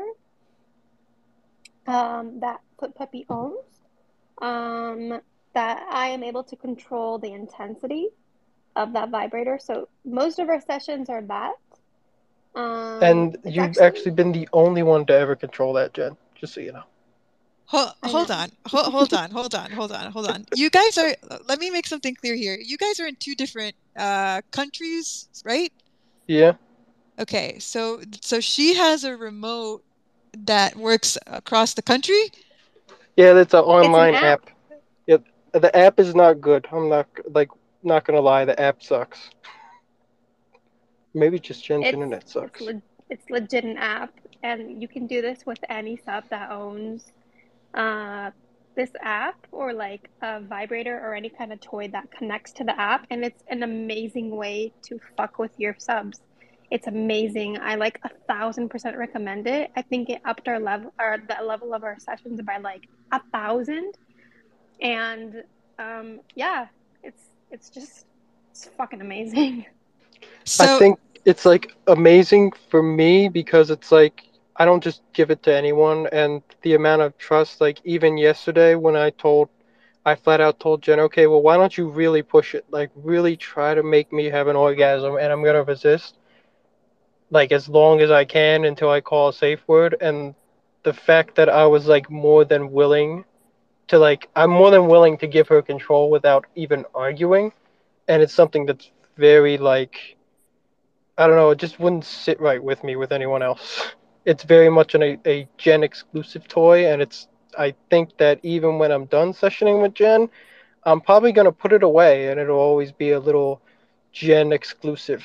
Speaker 2: um, that Foot Puppy owns. Um, that I am able to control the intensity of that vibrator. So most of our sessions are that. Um,
Speaker 3: And
Speaker 2: it's
Speaker 3: you've
Speaker 2: actually,
Speaker 3: actually been the only one to ever control that, Jen. Just so you know.
Speaker 1: Hold,
Speaker 2: I
Speaker 1: hold
Speaker 2: know.
Speaker 1: on. Hold, hold on. Hold on. Hold on. Hold on. You guys are, let me make something clear here. You guys are in two different uh countries, right?
Speaker 3: Yeah.
Speaker 1: Okay. So so she has a remote that works across the country?
Speaker 3: Yeah, that's an
Speaker 2: It's an
Speaker 3: online
Speaker 2: app.
Speaker 3: app. Yeah, the app is not good. I'm not like not gonna lie. The app sucks. Maybe just Jen's
Speaker 2: It's
Speaker 3: internet
Speaker 2: it's
Speaker 3: sucks.
Speaker 2: le it's legit an app, and you can do this with any sub that owns uh this app or like a vibrator or any kind of toy that connects to the app, and it's an amazing way to fuck with your subs. It's amazing. I like a thousand percent recommend it. I think it upped our level or the level of our sessions by like a thousand. And um yeah, it's it's just it's fucking amazing.
Speaker 3: I
Speaker 1: So
Speaker 3: think it's like amazing for me because it's like I don't just give it to anyone, and the amount of trust. Like even yesterday when I told, I flat out told Jen, okay, well why don't you really push it? Like really try to make me have an orgasm, and I'm gonna resist like as long as I can until I call a safe word. And the fact that I was like more than willing to like I'm more than willing to give her control without even arguing, and it's something that's very like I don't know, it just wouldn't sit right with me with anyone else. It's very much an, a, a Gen exclusive toy, and it's I think that even when I'm done sessioning with Gen, I'm probably gonna put it away, and it'll always be a little Gen exclusive.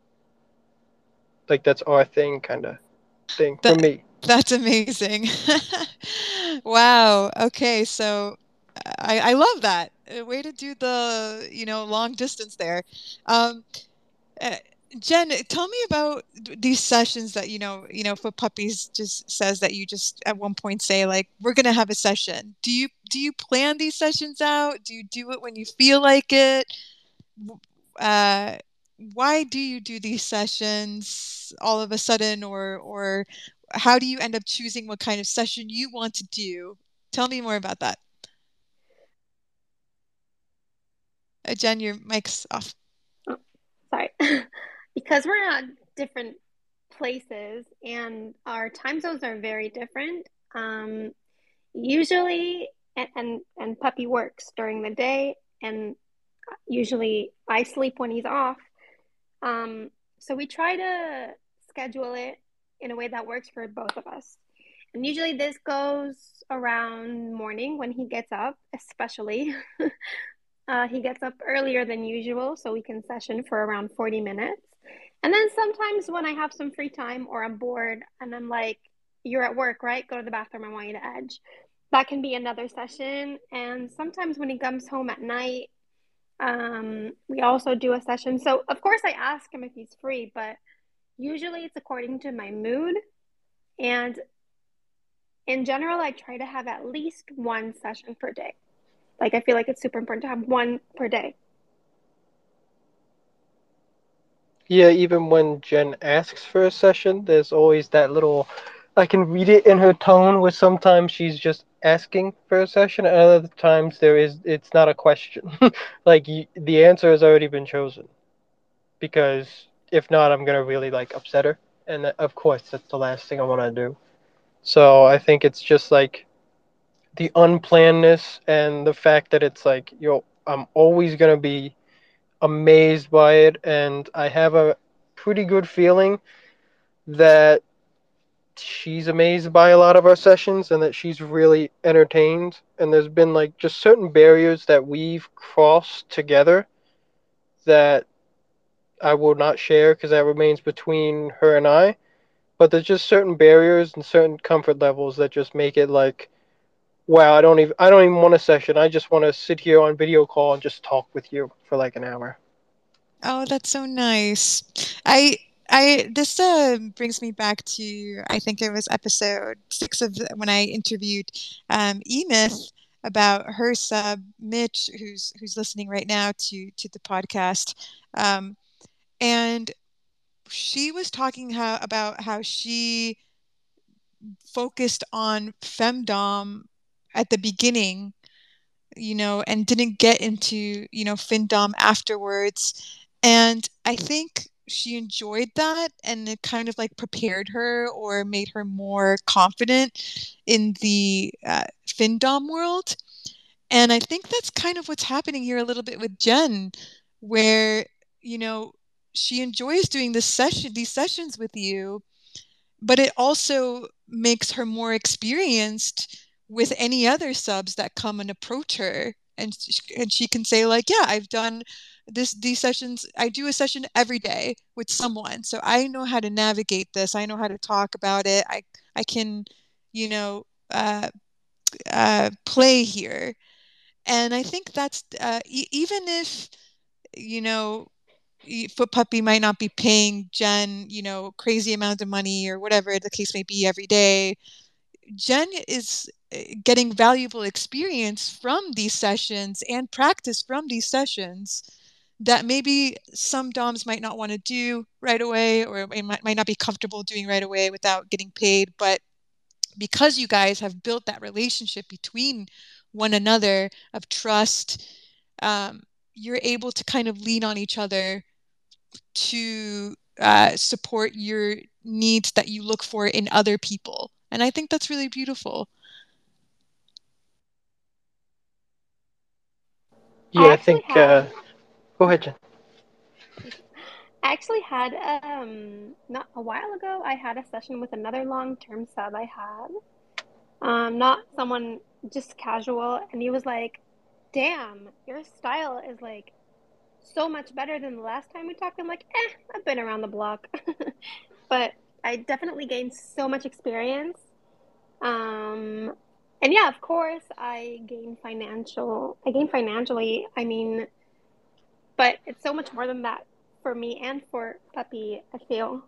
Speaker 3: Like that's our thing, kind of thing for
Speaker 1: that
Speaker 3: me.
Speaker 1: that's amazing. Wow. Okay. So I I love that. A way to do the, you know, long distance there. Um, uh, Jen, tell me about these sessions that, you know, you know, for puppies just says that you just at one point say like, we're gonna have a session. Do you do you plan these sessions out? Do you do it when you feel like it? Uh, why do you do these sessions all of a sudden, or or how do you end up choosing what kind of session you want to do? Tell me more about that. Uh, Jen, your mic's off.
Speaker 2: Oh, sorry. Because we're at different places and our time zones are very different. Um, usually, and, and and puppy works during the day, and usually I sleep when he's off. Um, so we try to schedule it in a way that works for both of us. And usually this goes around morning when he gets up, especially. Uh, he gets up earlier than usual, so we can session for around forty minutes. And then sometimes when I have some free time or I'm bored and I'm like, you're at work, right? Go to the bathroom. I want you to edge. That can be another session. And sometimes when he comes home at night, Um, we also do a session. So, of course, I ask him if he's free, but usually it's according to my mood. And in general, I try to have at least one session per day. Like, I feel like it's super important to have one per day.
Speaker 3: Yeah, even when Jen asks for a session, there's always that little. I can read it in her tone where sometimes she's just asking for a session, and other times there is it's not a question. Like y the answer has already been chosen. Because if not, I'm gonna really like upset her, and of course that's the last thing I want to do. So I think it's just like the unplannedness and the fact that it's like, yo, I'm always gonna be amazed by it, and I have a pretty good feeling that she's amazed by a lot of our sessions and that she's really entertained. And there's been like just certain barriers that we've crossed together that I will not share because that remains between her and I. But there's just certain barriers and certain comfort levels that just make it like, wow, I don't even I don't even want a session. I just want to sit here on video call and just talk with you for like an hour.
Speaker 1: Oh, that's so nice. I I this uh brings me back to I think it was episode six of the, when I interviewed um E-Myth about her sub Mitch, who's who's listening right now to to the podcast. Um, and she was talking how about how she focused on femdom at the beginning, you know, and didn't get into, you know, findom afterwards. And I think she enjoyed that, and it kind of like prepared her or made her more confident in the uh, findom world. And I think that's kind of what's happening here a little bit with Jen, where, you know, she enjoys doing this session, these sessions with you, but it also makes her more experienced with any other subs that come and approach her, and and she can say like, yeah, I've done this these sessions, I do a session every day with someone, so I know how to navigate this, I know how to talk about it, i i can, you know, uh, uh, play here. And I think that's uh, e- even if, you know, Foot Puppy might not be paying Jen, you know, crazy amount of money or whatever the case may be every day, Jen is uh, getting valuable experience from these sessions and practice from these sessions that maybe some doms might not want to do right away, or might, might not be comfortable doing right away without getting paid. But because you guys have built that relationship between one another of trust, um, you're able to kind of lean on each other to uh, support your needs that you look for in other people. And I think that's really beautiful.
Speaker 2: I
Speaker 3: Yeah, I
Speaker 2: actually
Speaker 3: think. Uh,
Speaker 2: had
Speaker 3: go ahead, Jen.
Speaker 2: I actually had um not a while ago, I had a session with another long-term sub I had. Um, not someone, just casual, and he was like, "Damn, your style is like so much better than the last time we talked." I'm like, "Eh, I've been around the block." But I definitely gained so much experience. Um, and yeah, of course, I gained financial, I gained financially. I mean, but it's so much more than that for me and for Puppy, I feel.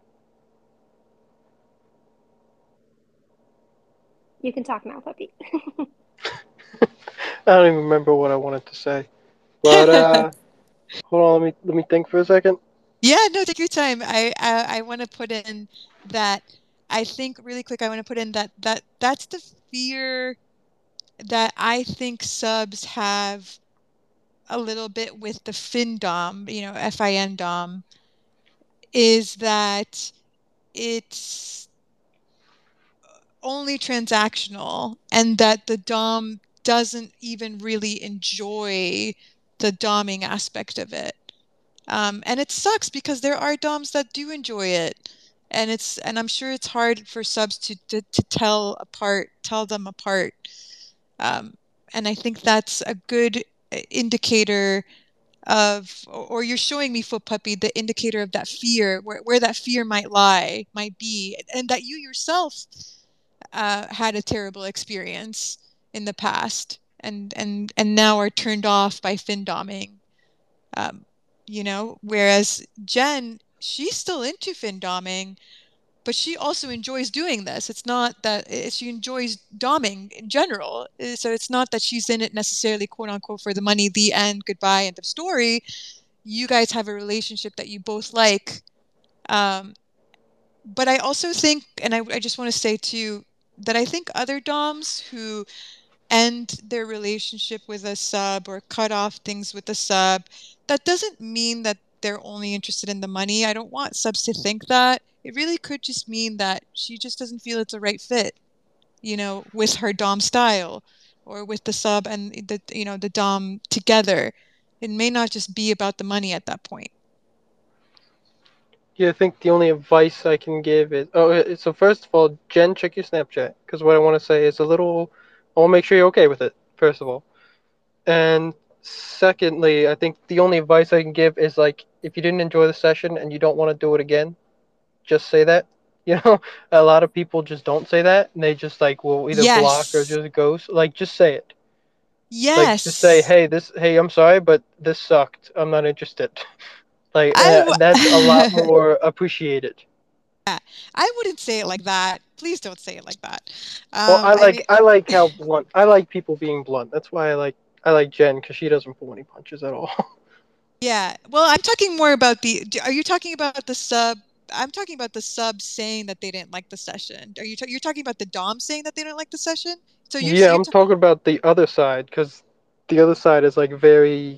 Speaker 2: You can talk now, Puppy.
Speaker 3: I don't even remember what I wanted to say. But uh, hold on, let me let me think for a second.
Speaker 1: Yeah, no, take your time. I I, I want to put in that I think really quick. I want to put in that that that's the fear that I think subs have a little bit with the FinDom, you know, F I N Dom, is that it's only transactional and that the Dom doesn't even really enjoy the doming aspect of it. Um, and it sucks because there are doms that do enjoy it. And it's and I'm sure it's hard for subs to to, to tell apart, tell them apart. Um, and I think that's a good uh, indicator of, or you're showing me, Foot Puppy, the indicator of that fear, where, where that fear might lie, might be, and that you yourself uh, had a terrible experience in the past, and and and now are turned off by fin doming. Um, you know, whereas Jen, she's still into findoming, but she also enjoys doing this. It's not that it, she enjoys doming in general. Uh, So it's not that she's in it necessarily, quote unquote, for the money, the end, goodbye, end of story. You guys have a relationship that you both like. Um, but I also think, and I, I just want to say too, that I think other doms who end their relationship with a sub or cut off things with a sub, that doesn't mean that they're only interested in the money. I don't want subs to think that. It really could just mean that she just doesn't feel it's a right fit, you know, with her dom style or with the sub and the, you know, the dom together. It may not just be about the money at that point.
Speaker 3: Yeah, I think the only advice I can give is oh, uh, so first of all, Jen, check your Snapchat because what I want to say is a little. I want to make sure you're okay with it. First of all, and secondly, I think the only advice I can give is like if you didn't enjoy the session and you don't want to do it again, just say that. You know, a lot of people just don't say that, and they just like will either block or
Speaker 1: Yes.
Speaker 3: just ghost. Like, just say it. Like, just say,
Speaker 1: Yes.
Speaker 3: hey, this, hey, I'm sorry, but this sucked. I'm not interested. Like,
Speaker 1: I
Speaker 3: uh, that's a lot
Speaker 1: w-
Speaker 3: more appreciated.
Speaker 1: I wouldn't say it like that. Please don't say it like that.
Speaker 3: Well,
Speaker 1: Um,
Speaker 3: I
Speaker 1: I mean,
Speaker 3: like, I like how blunt. I like people being blunt. That's why I like, I like Jen because she doesn't pull any punches at all.
Speaker 1: yeah. Well, I'm talking more about the. d- Are you talking about the sub? I'm talking about the sub saying that they didn't like the session. Are you ta you're talking about the dom saying that they don't like the session? So you're
Speaker 3: Yeah,
Speaker 1: you're
Speaker 3: I'm
Speaker 1: ta
Speaker 3: talking about the other side because the other side is like very,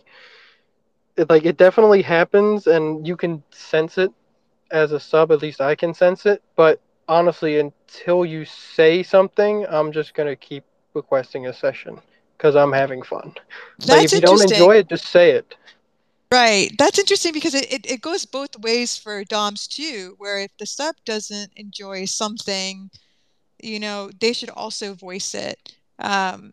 Speaker 3: it, like it definitely happens and you can sense it as a sub, at least I can sense it. But honestly, until you say something, I'm just gonna keep requesting a session because I'm having fun. Like
Speaker 1: That's
Speaker 3: if you don't
Speaker 1: interesting.
Speaker 3: enjoy it, just say it.
Speaker 1: Right. That's interesting because it, it, it goes both ways for doms too, where if the sub doesn't enjoy something, you know, they should also voice it. Um,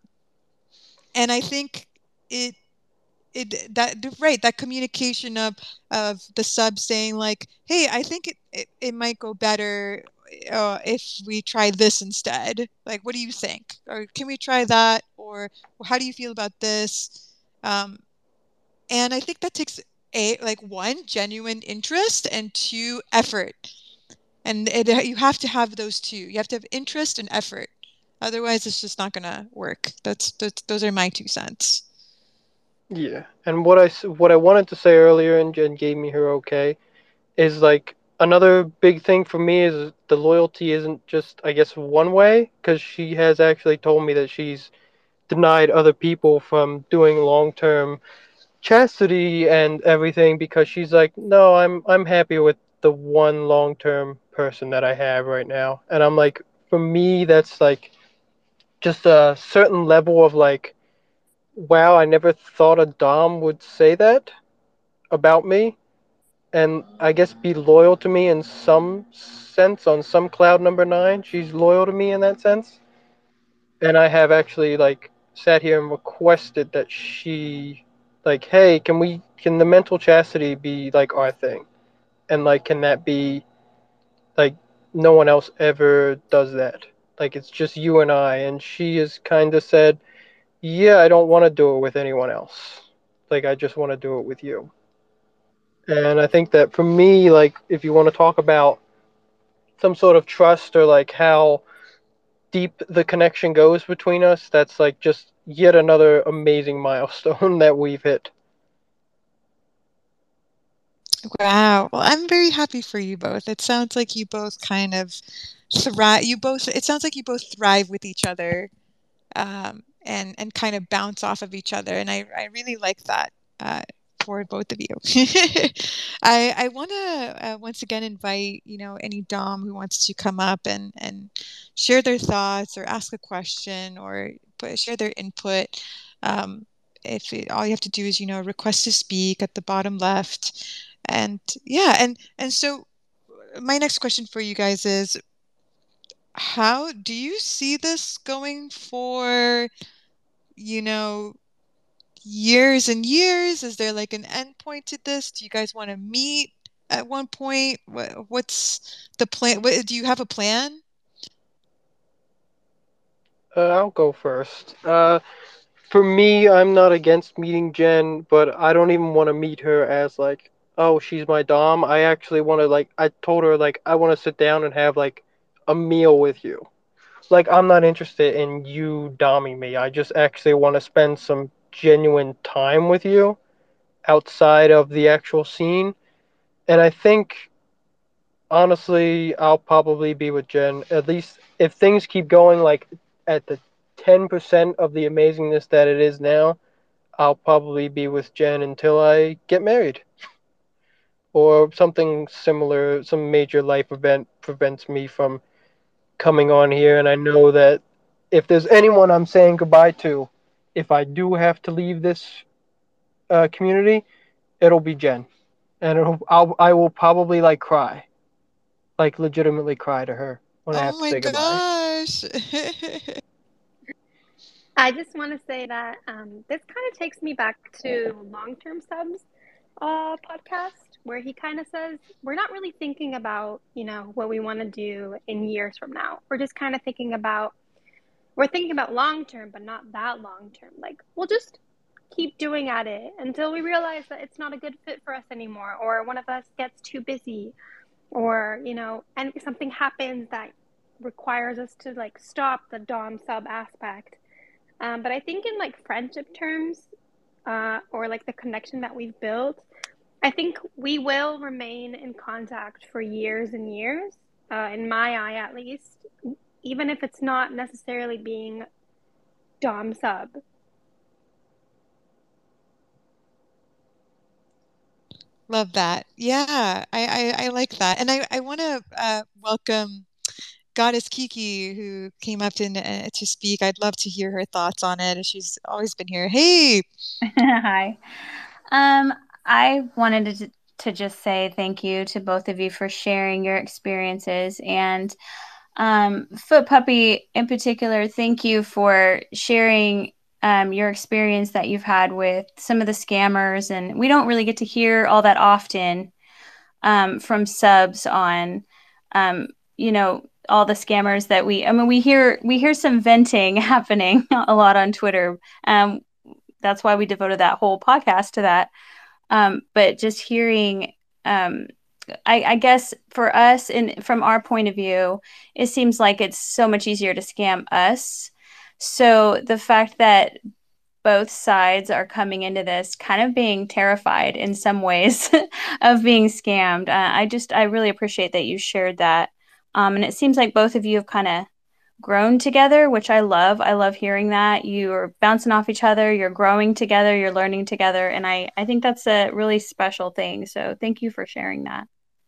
Speaker 1: and I think it it that right, that communication of of the sub saying like, hey, I think it it, it might go better uh, if we try this instead. Like, what do you think? Or can we try that? Or how do you feel about this? Um, and I think that takes a like one genuine interest and two effort. And it, you have to have those two. You have to have interest and effort. Otherwise, it's just not gonna work. That's, that's those are my two cents.
Speaker 3: Yeah. And what I s- what I wanted to say earlier, and Jen gave me her okay, is like another big thing for me is the loyalty isn't just I guess one way because she has actually told me that she's denied other people from doing long term chastity and everything because she's like, no, I'm I'm happy with the one long term person that I have right now. And I'm like, for me, that's like just a certain level of like, wow, I never thought a Dom would say that about me. And I guess be loyal to me in some sense, on some cloud number nine. She's loyal to me in that sense. And I have actually like sat here and requested that she like, hey, can we can the mental chastity be like our thing? And like can that be like no one else ever does that? Like it's just you and I and she has kind of said, "Yeah, I don't want to do it with anyone else. Like I just want to do it with you." And I think that for me like if you want to talk about some sort of trust or like how deep the connection goes between us, that's like just yet another amazing milestone that we've hit.
Speaker 1: Wow. Well, I'm very happy for you both. It sounds like you both kind of thrive. You both, it sounds like you both thrive with each other, um, and and kind of bounce off of each other. And I I really like that uh, for both of you. I I want to uh, once again invite, you know, any dom who wants to come up and and share their thoughts or ask a question or put, share their input. Um, if it, all you have to do is, you know, request to speak at the bottom left. And yeah, and and so my next question for you guys is, how do you see this going for, you know, years and years? Is there like an end point to this? Do you guys want to meet at one point? What, what's the plan? What, do you have a plan?
Speaker 3: Uh, I'll go first. Uh, for me, I'm not against meeting Jen, but I don't even want to meet her as like, oh, she's my dom. I actually want to like, I told her like, I want to sit down and have like a meal with you. Like, I'm not interested in you doming me. I just actually want to spend some genuine time with you outside of the actual scene. And I think honestly, I'll probably be with Jen. At least if things keep going like at the ten percent of the amazingness that it is now, I'll probably be with Jen until I get married. Or something similar, some major life event prevents me from coming on here. And I know that if there's anyone I'm saying goodbye to, if I do have to leave this uh, community, it'll be Jen. And it'll, I'll, I will probably like cry. Like legitimately cry to her when I
Speaker 1: Oh
Speaker 3: have to
Speaker 1: my
Speaker 3: say goodbye.
Speaker 1: gosh.
Speaker 2: I just want to say that um, this kind of takes me back to long term subs uh, podcast, where he kind of says we're not really thinking about, you know, what we want to do in years from now. We're just kind of thinking about, we're thinking about long term, but not that long term. Like, we'll just keep doing at it until we realize that it's not a good fit for us anymore, or one of us gets too busy, or, you know, and something happens that requires us to like stop the dom sub aspect. Um, but I think in like friendship terms, uh, or like the connection that we've built, I think we will remain in contact for years and years, uh, in my eye at least, even if it's not necessarily being dom sub.
Speaker 1: Love that. Yeah, I, I, I like that. And I, I want to uh, welcome Goddess Kiki, who came up to, uh, to speak. I'd love to hear her thoughts on it. She's always been here. Hey.
Speaker 4: Hi. Um, I wanted to, to just say thank you to both of you for sharing your experiences. And um, Foot Puppy in particular, thank you for sharing um, your experience that you've had with some of the scammers. And we don't really get to hear all that often um, from subs on, um, you know, all the scammers that we, I mean, we hear, we hear some venting happening a lot on Twitter. Um, that's why we devoted that whole podcast to that. Um, but just hearing, um, I, I guess for us, and from our point of view, it seems like it's so much easier to scam us. So the fact that both sides are coming into this kind of being terrified in some ways of being scammed. Uh, I just, I really appreciate that you shared that. Um, and it seems like both of you have kind of grown together, which I love. I love hearing that. You're bouncing off each other, you're growing together, you're learning together. And I, I think that's a really special thing. So thank you for sharing that.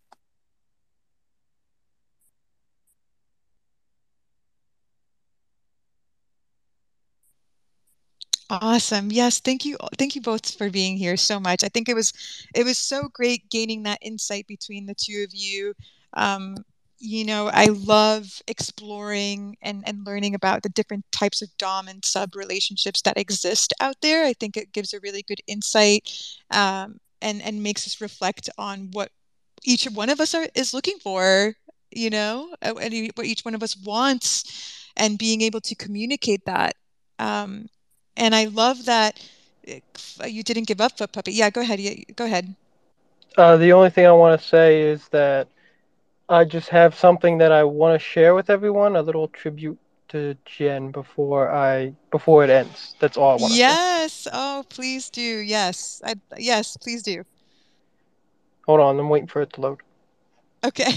Speaker 1: Awesome. Yes, thank you. Thank you both for being here so much. I think it was it was so great gaining that insight between the two of you. Um, you know, I love exploring and, and learning about the different types of dom and sub relationships that exist out there. I think it gives a really good insight, um, and and makes us reflect on what each one of us are is looking for, you know, uh, and e- what each one of us wants, and being able to communicate that. Um, and I love that uh, you didn't give up, Foot Puppy. Yeah, go ahead. Yeah, go ahead.
Speaker 3: Uh, the only thing I want to say is that I just have something that I want to share with everyone, a little tribute to Jen before I before it ends. That's all I want to say.
Speaker 1: Yes. Oh, please do. Yes. I yes, please do.
Speaker 3: Hold on, I'm waiting for it to load.
Speaker 1: Okay.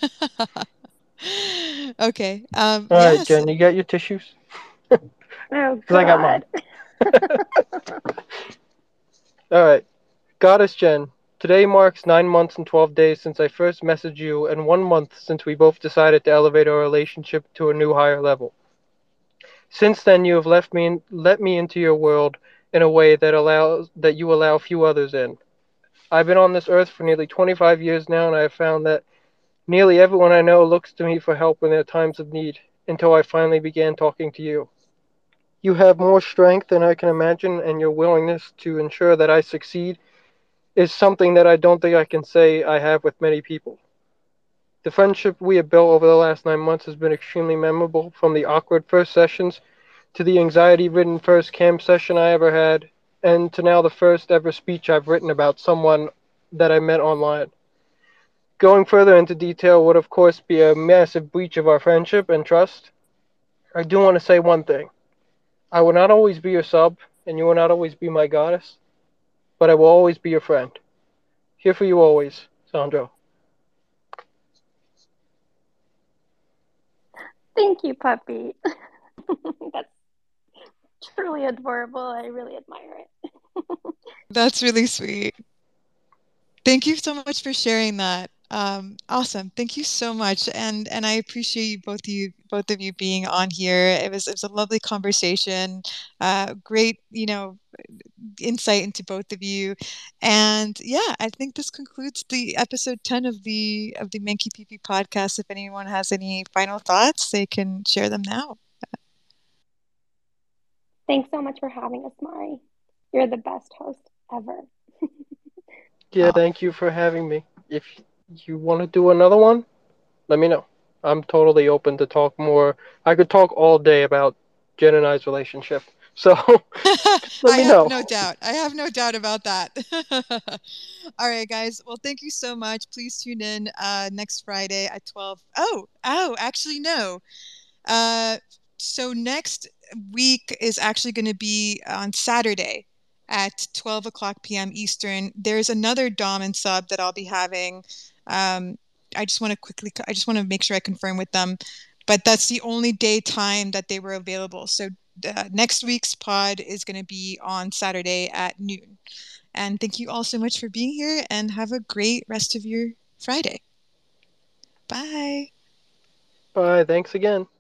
Speaker 1: Okay. Um,
Speaker 3: All right,
Speaker 1: yes.
Speaker 3: Jen, you got your tissues?
Speaker 2: Oh,
Speaker 3: Because I got mine.
Speaker 2: God.
Speaker 3: All right. Goddess Jen, today marks nine months and twelve days since I first messaged you, and one month since we both decided to elevate our relationship to a new higher level. Since then, you have left me in, let me into your world in a way that allows that you allow few others in. I've been on this earth for nearly twenty-five years now, and I have found that nearly everyone I know looks to me for help in their times of need, until I finally began talking to you. You have more strength than I can imagine, and your willingness to ensure that I succeed is something that I don't think I can say I have with many people. The friendship we have built over the last nine months has been extremely memorable, from the awkward first sessions to the anxiety-ridden first camp session I ever had, and to now the first ever speech I've written about someone that I met online. Going further into detail would of course be a massive breach of our friendship and trust. I do want to say one thing. I will not always be your sub, and you will not always be my goddess, but I will always be your friend. Here for you always, Sandro.
Speaker 2: Thank you, puppy. That's truly adorable. I really admire it.
Speaker 1: That's really sweet. Thank you so much for sharing that. Um, awesome. Thank you so much. And and I appreciate you both you both of you being on here. It was it was a lovely conversation. Uh, great, you know, insight into both of you. And yeah, I think this concludes the episode ten of the of the Manky P P podcast. If anyone has any final thoughts, they can share them now.
Speaker 2: Thanks so much for having us, Mari. You're the best host ever.
Speaker 3: Yeah,
Speaker 1: Oh.
Speaker 3: thank you for having me. If you want to do another one, let me know. I'm totally open to talk more. I could talk all day about Jen and I's relationship. So just let
Speaker 1: I
Speaker 3: me
Speaker 1: have
Speaker 3: know.
Speaker 1: no doubt. I have no doubt about that. All right, guys. Well, thank you so much. Please tune in uh, next Friday at twelve. Oh, oh, actually, no. Uh, so next week is actually going to be on Saturday at twelve o'clock p m Eastern. There's another Dom and sub that I'll be having. Um, I just want to quickly, I just want to make sure I confirm with them, but that's the only day time that they were available. So uh, next week's pod is going to be on Saturday at noon. And thank you all so much for being here, and have a great rest of your Friday. Bye.
Speaker 3: Bye. Thanks again.